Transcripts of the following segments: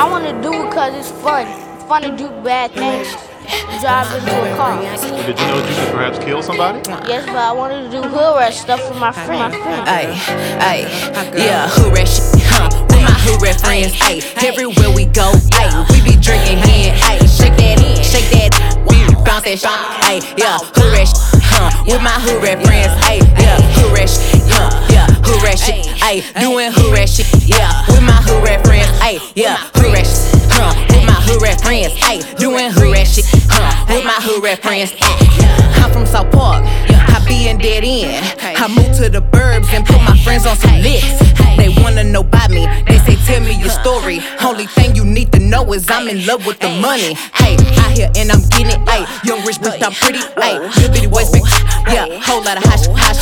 I want to do it because it's fun. It's fun to do bad things. Drive into a car. Did you know you could perhaps kill somebody? Yes, but I wanted to do hood rat stuff with my friends. Yeah, hood rat shit, with my hood rat friends, ayy. Everywhere we go, ayy, we be drinking hand, ayy. Shake that, bounce that shit, ayy. Yeah, hood rat shit, with my hood rat friends, ayy. Yeah, hood rat shit, hood rat shit, ayy. Doing hood rat shit, yeah, with my hood rat friends, ayy. Yeah, hood rat shit, with my hood rat friends, ayy. Doing hood rat shit, with my hood rat friends, ayy. I'm from South Park, I be in Dead End. I moved to the burbs and put my friends on some licks. They wanna know about me, they say tell me your story. Only thing you need to know is I'm in love with the money. Hey, out here and I'm getting it, ayy. Young rich bitch, I'm pretty, ayy. Little bitty waist, yeah, whole lot of hash.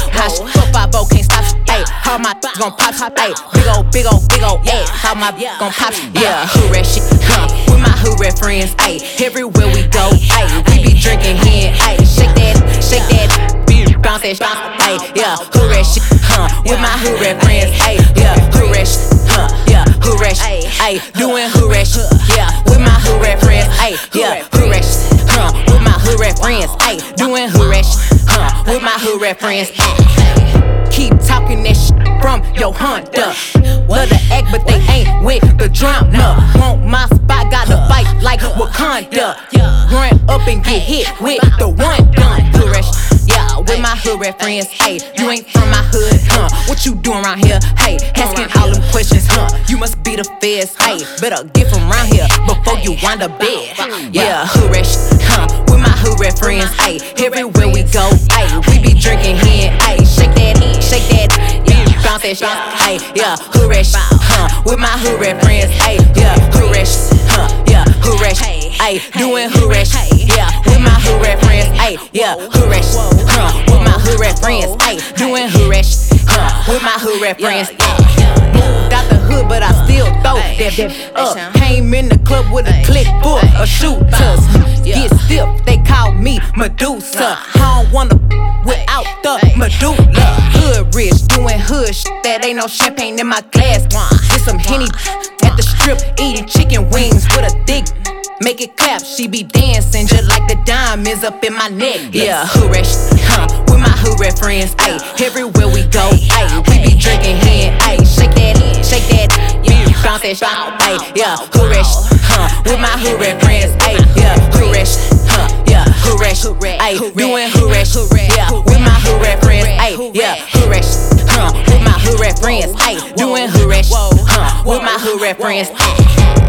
450 can't stop, ayy. All my gon' pop, ayy. Big old, yeah. All my gon' pop, yeah. Hood rat shit, with my hood rat friends, ayy. Everywhere we go, ayy. We be drinking hand, ayy. Shake that, bounce that shit, ayy. Yeah, hood rat shit, with my hood rat friends, ayy. Yeah, hood rat shit, hood rat shit, ayy. Doing hood rat shit, yeah, with my hood rat friends, ayy. Yeah, hood rat shit, with my hood rat friends, ayy. Doing hood rat shit, with my hood rat friends, ayy. Keep talking that shit from your Honda. Love to act, but they ain't with the drama. Want my spot, gotta fight like Wakanda. Run up and get hit with the one gun. Hood rat shit, yeah, with my hood rat friends, ayy. You ain't from my hood, what you doing around here? Hey, asking all them questions, you must be the feds, ayy. Better get from around here before you wind up dead. Yeah, hood rat shit, with my hood rat friends, ayy. Everywhere we go, ayy, we be drinking hand, ayy. Shake that, bounce that shit, ayy. Yeah, hood rat shit, with my hood rat friends, ayy. Yeah, hood rat shit, hood rat shit, ayy. Doing hood rat shit, yeah, with my hood rat friends, ayy. Yeah, hood rat shit, with my hood rat friends, ayy. Doing hood rat shit, with my hood rat friends, moved out the hood, but I still throw that up. Came in the club with a click full of shooters. Get stiff, they call me Medusa. I don't wanna without the medulla. Hood rich, doing hood shit that ain't no champagne in my glass. Get some Henny at the strip, eating chicken wings with a thick. Make it clap, she be dancing just like the diamonds up in my neck. Yeah, hood rat shit, with my hood rat friends, ayy. Everywhere we go, ayy, we be drinking hand, ayy. Shake that, bounce that shit, ayy. Yeah, hood rat shit, with my hood rat friends, ayy. Yeah, hood rat shit, hood rat shit, ayy. Doing hood rat shit, yeah, with my hood rat friends, ayy. Yeah, hood rat shit, with my hood rat friends, ayy. Doing hood rat shit, with my hood rat friends, ayy.